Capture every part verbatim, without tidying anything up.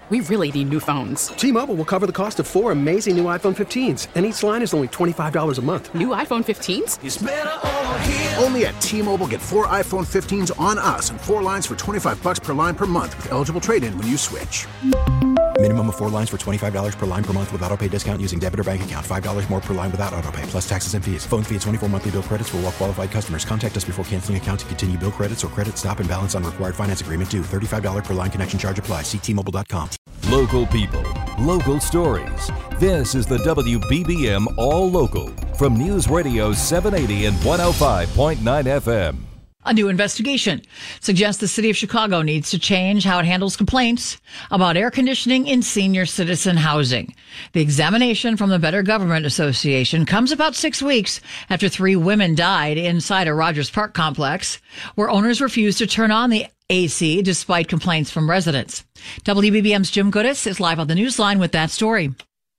We really need new phones. T-Mobile will cover the cost of four amazing new iPhone fifteens, and each line is only twenty-five dollars a month. New iPhone fifteens? It's better over here. Only at T-Mobile, get four iPhone fifteens on us and four lines for twenty-five dollars per line per month with eligible trade-in when you switch. Minimum of four lines for twenty-five dollars per line per month with autopay discount using debit or bank account. five dollars more per line without autopay, plus taxes and fees. Phone fee at twenty-four monthly bill credits for well-qualified customers. Contact us before canceling account to continue bill credits or credit stop and balance on required finance agreement due. thirty-five dollars per line connection charge applies. See T Mobile dot com. Local people, local stories. This is the W B B M All Local from News Radio seven eighty and one oh five point nine F M. A new investigation suggests the city of Chicago needs to change how it handles complaints about air conditioning in senior citizen housing. The examination from the Better Government Association comes about six weeks after three women died inside a Rogers Park complex, where owners refused to turn on the A C despite complaints from residents. W B B M's Jim Goodis is live on the Newsline with that story.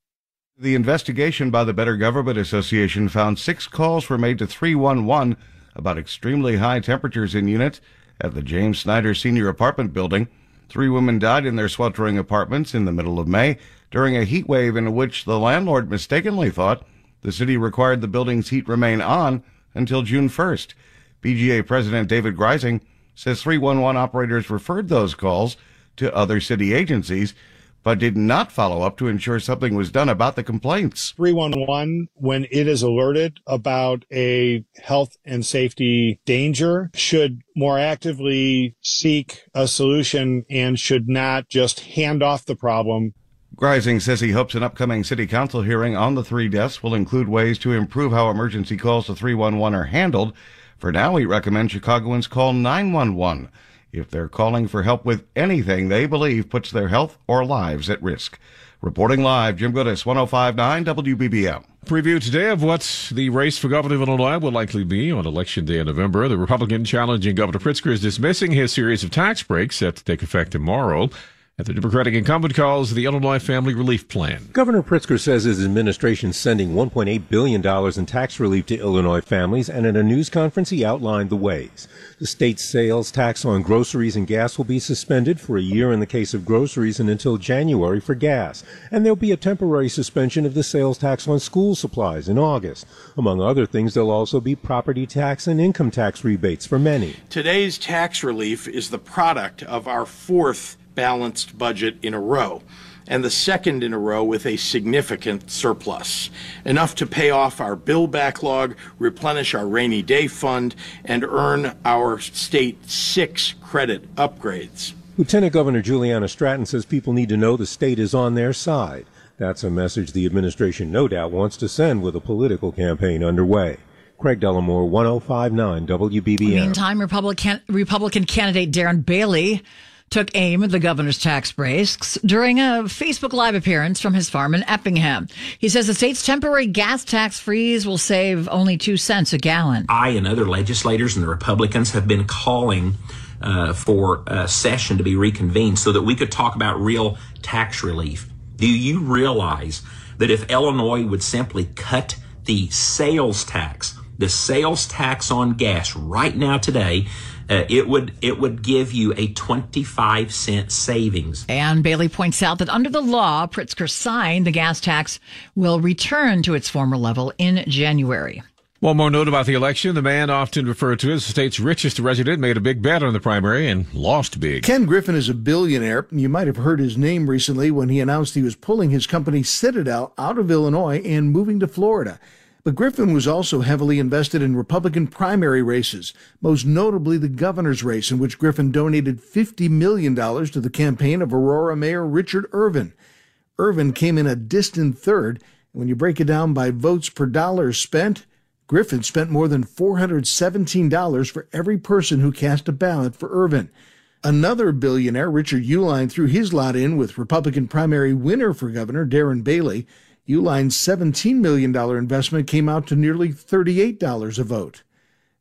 The investigation by the Better Government Association found six calls were made to three one one about extremely high temperatures in units at the James Snyder Senior Apartment Building. Three women died in their sweltering apartments in the middle of May during a heat wave in which the landlord mistakenly thought the city required the building's heat remain on until June first. B G A President David Greising says three one one operators referred those calls to other city agencies, but did not follow up to ensure something was done about the complaints. three one one, when it is alerted about a health and safety danger, should more actively seek a solution and should not just hand off the problem. Greising says he hopes an upcoming city council hearing on the three deaths will include ways to improve how emergency calls to three one one are handled. For now, he recommends Chicagoans call nine one one if they're calling for help with anything they believe puts their health or lives at risk. Reporting live, Jim Goodis, one oh five point nine W B B M. Preview today of what the race for governor of Illinois will likely be on Election Day in November. The Republican challenging Governor Pritzker is dismissing his series of tax breaks set to take effect tomorrow. And the Democratic incumbent calls the Illinois Family Relief Plan. Governor Pritzker says his administration is sending one point eight billion dollars in tax relief to Illinois families, and at a news conference he outlined the ways. The state's sales tax on groceries and gas will be suspended for a year in the case of groceries and until January for gas. And there'll be a temporary suspension of the sales tax on school supplies in August. Among other things, there'll also be property tax and income tax rebates for many. Today's tax relief is the product of our fourth balanced budget in a row, and the second in a row with a significant surplus, enough to pay off our bill backlog, replenish our rainy day fund, and earn our state six credit upgrades. Lieutenant Governor Juliana Stratton says people need to know the state is on their side. That's a message the administration no doubt wants to send with a political campaign underway. Craig Dellamore, one oh five point nine W B B M. Meantime, Republican, Republican candidate Darren Bailey took aim at the governor's tax breaks during a Facebook Live appearance from his farm in Effingham. He says the state's temporary gas tax freeze will save only two cents a gallon. I and other legislators and the Republicans have been calling uh, for a session to be reconvened so that we could talk about real tax relief. Do you realize that if Illinois would simply cut the sales tax, the sales tax on gas right now today, Uh, it would it would give you a twenty-five cent savings. And Bailey points out that under the law Pritzker signed, the gas tax will return to its former level in January. One more note about the election. The man often referred to as the state's richest resident made a big bet on the primary and lost big. Ken Griffin is a billionaire. You might have heard his name recently when he announced he was pulling his company Citadel out of Illinois and moving to Florida. But Griffin was also heavily invested in Republican primary races, most notably the governor's race, in which Griffin donated fifty million dollars to the campaign of Aurora Mayor Richard Irvin. Irvin came in a distant third. When you break it down by votes per dollar spent, Griffin spent more than four hundred seventeen dollars for every person who cast a ballot for Irvin. Another billionaire, Richard Uihlein, threw his lot in with Republican primary winner for governor Darren Bailey. Uihlein's seventeen million dollars investment came out to nearly thirty-eight dollars a vote.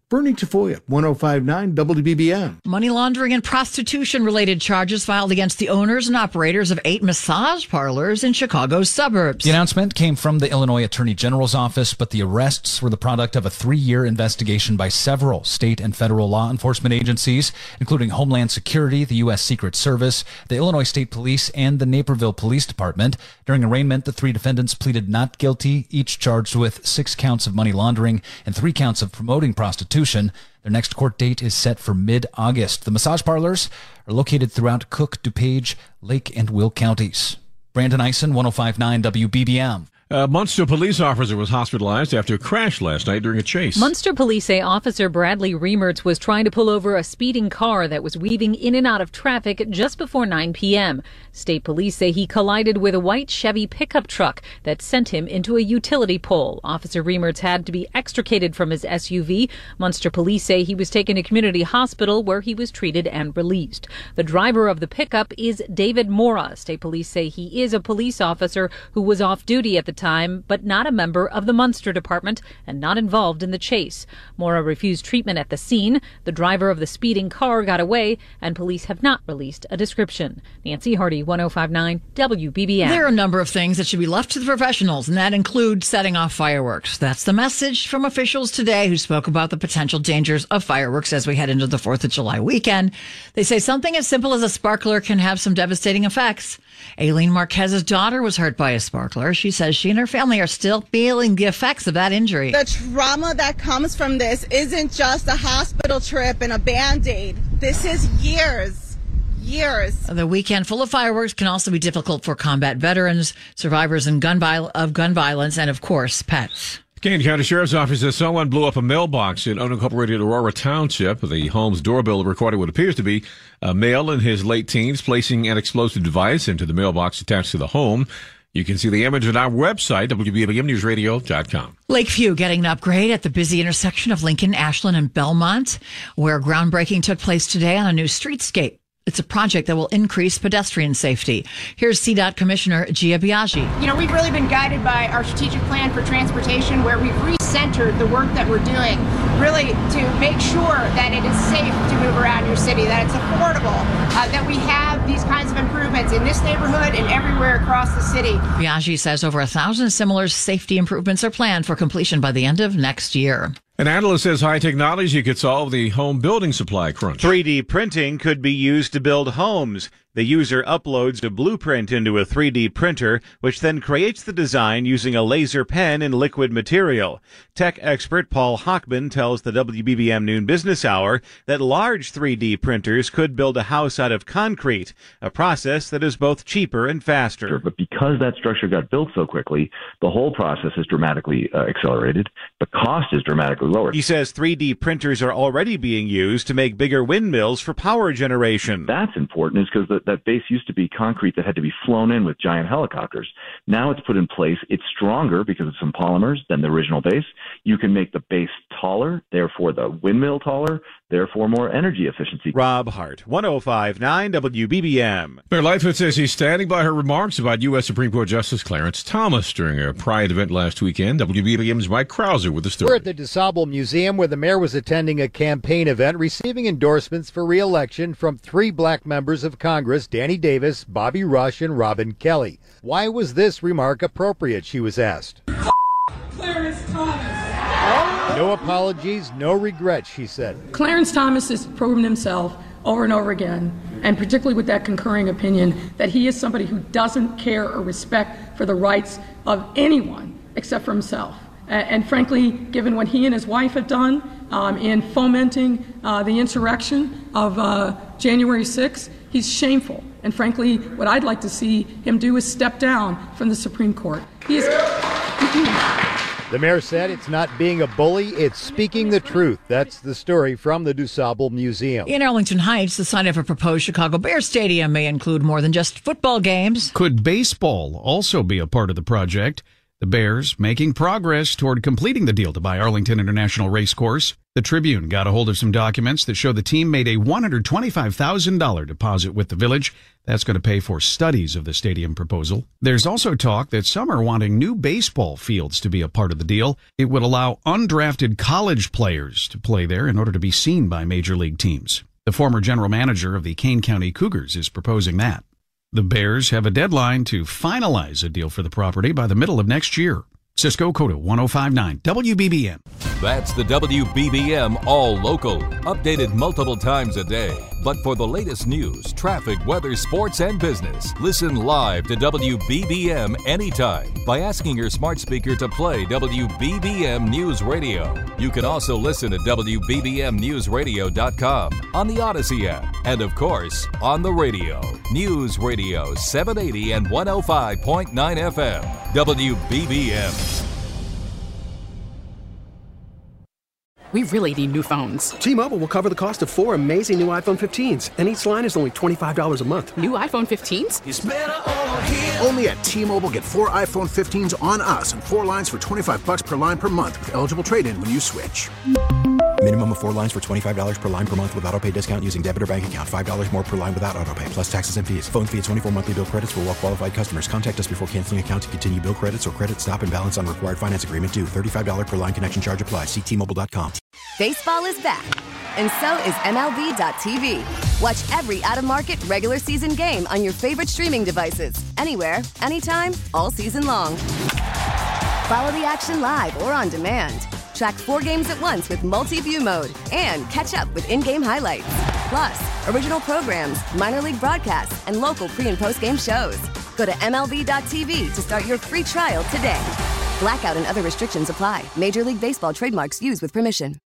Bernie Tafoya, ten fifty-nine W B B M. Money laundering and prostitution-related charges filed against the owners and operators of eight massage parlors in Chicago's suburbs. The announcement came from the Illinois Attorney General's office, but the arrests were the product of a three-year investigation by several state and federal law enforcement agencies, including Homeland Security, the U S Secret Service, the Illinois State Police, and the Naperville Police Department. During arraignment, the three defendants pleaded not guilty, each charged with six counts of money laundering and three counts of promoting prostitution. Their next court date is set for mid-August. The massage parlors are located throughout Cook, DuPage, Lake, and Will counties. Brandon Eisen, ten fifty-nine W B B M. A Munster police officer was hospitalized after a crash last night during a chase. Munster police say Officer Bradley Remertz was trying to pull over a speeding car that was weaving in and out of traffic just before nine p.m. State police say he collided with a white Chevy pickup truck that sent him into a utility pole. Officer Remertz had to be extricated from his S U V. Munster police say he was taken to community hospital where he was treated and released. The driver of the pickup is David Mora. State police say he is a police officer who was off duty at the time, but not a member of the Munster Department and not involved in the chase. Mora refused treatment at the scene. The driver of the speeding car got away, and police have not released a description. Nancy Hardy, ten fifty-nine W B B M. There are a number of things that should be left to the professionals, and that includes setting off fireworks. That's the message from officials today who spoke about the potential dangers of fireworks as we head into the fourth of July weekend. They say something as simple as a sparkler can have some devastating effects. Aileen Marquez's daughter was hurt by a sparkler. She says she and her family are still feeling the effects of that injury. The trauma that comes from this isn't just a hospital trip and a Band-Aid. This is years, years. The weekend full of fireworks can also be difficult for combat veterans, survivors in gun viol- of gun violence, and, of course, pets. Kane County Sheriff's Office says someone blew up a mailbox in unincorporated Aurora Township. The home's doorbell recorded what appears to be a male in his late teens placing an explosive device into the mailbox attached to the home. You can see the image on our website, W B B M news radio dot com. Lakeview getting an upgrade at the busy intersection of Lincoln, Ashland, and Belmont, where groundbreaking took place today on a new streetscape. It's a project that will increase pedestrian safety. Here's C DOT Commissioner Gia Biaggi. You know, we've really been guided by our strategic plan for transportation, where we've recentered the work that we're doing, really to make sure that it is safe to move around your city, that it's affordable, uh, that we have these kinds of improvements in this neighborhood and everywhere across the city. Biaggi says over a thousand similar safety improvements are planned for completion by the end of next year. An analyst says high technology could solve the home building supply crunch. three D printing could be used to build homes. The user uploads a blueprint into a three D printer, which then creates the design using a laser pen and liquid material. Tech expert Paul Hochman tells the W B B M Noon Business Hour that large three D printers could build a house out of concrete, a process that is both cheaper and faster. But because that structure got built so quickly, the whole process is dramatically uh, accelerated. The cost is dramatically lower. He says three D printers are already being used to make bigger windmills for power generation. That's important, is because the that base used to be concrete that had to be flown in with giant helicopters. Now it's put in place. It's stronger because of some polymers than the original base. You can make the base taller, therefore the windmill taller, therefore more energy efficiency. Rob Hart, ten fifty-nine W B B M. Mayor Lightfoot says he's standing by her remarks about U S Supreme Court Justice Clarence Thomas during a Pride event last weekend. W B B M's Mike Krauser with the story. We're at the DuSable Museum, where the mayor was attending a campaign event receiving endorsements for re-election from three black members of Congress, Danny Davis, Bobby Rush, and Robin Kelly. Why was this remark appropriate, she was asked. Clarence Thomas. No apologies, no regrets, she said. Clarence Thomas has proven himself over and over again, and particularly with that concurring opinion, that he is somebody who doesn't care or respect for the rights of anyone except for himself. Uh, and frankly, given what he and his wife have done um, in fomenting uh, the insurrection of uh, January sixth, he's shameful. And frankly, what I'd like to see him do is step down from the Supreme Court. He is... The mayor said it's not being a bully, it's speaking the truth. That's the story from the DuSable Museum. In Arlington Heights, the site of a proposed Chicago Bears stadium may include more than just football games. Could baseball also be a part of the project? The Bears making progress toward completing the deal to buy Arlington International Racecourse. The Tribune got a hold of some documents that show the team made a one hundred twenty-five thousand dollars deposit with the Village. That's going to pay for studies of the stadium proposal. There's also talk that some are wanting new baseball fields to be a part of the deal. It would allow undrafted college players to play there in order to be seen by major league teams. The former general manager of the Kane County Cougars is proposing that. The Bears have a deadline to finalize a deal for the property by the middle of next year. Cisco Coda one oh five point nine W B B M. That's the W B B M All Local, updated multiple times a day. But for the latest news, traffic, weather, sports, and business, listen live to W B B M anytime by asking your smart speaker to play W B B M News Radio. You can also listen at W B B M news radio dot com, on the Odyssey app, and of course, on the radio. News Radio seven eighty and one oh five point nine F M. W B B M. We really need new phones. T-Mobile will cover the cost of four amazing new iPhone fifteens, and each line is only twenty-five dollars a month. New iPhone fifteens? It's better over here. Only at T-Mobile, get four iPhone fifteens on us and four lines for twenty-five bucks per line per month with eligible trade-in when you switch. Minimum of four lines for twenty-five dollars per line per month with auto pay discount using debit or bank account. five dollars more per line without auto pay, plus taxes and fees. Phone fee at twenty-four monthly bill credits for well-qualified customers. Contact us before canceling account to continue bill credits or credit stop and balance on required finance agreement due. thirty-five dollars per line connection charge applies. See T Mobile dot com. Baseball is back, and so is M L B dot T V. Watch every out-of-market regular season game on your favorite streaming devices. Anywhere, anytime, all season long. Follow the action live or on demand. Track four games at once with multi-view mode and catch up with in-game highlights. Plus, original programs, minor league broadcasts, and local pre- and post-game shows. Go to M L B dot T V to start your free trial today. Blackout and other restrictions apply. Major League Baseball trademarks used with permission.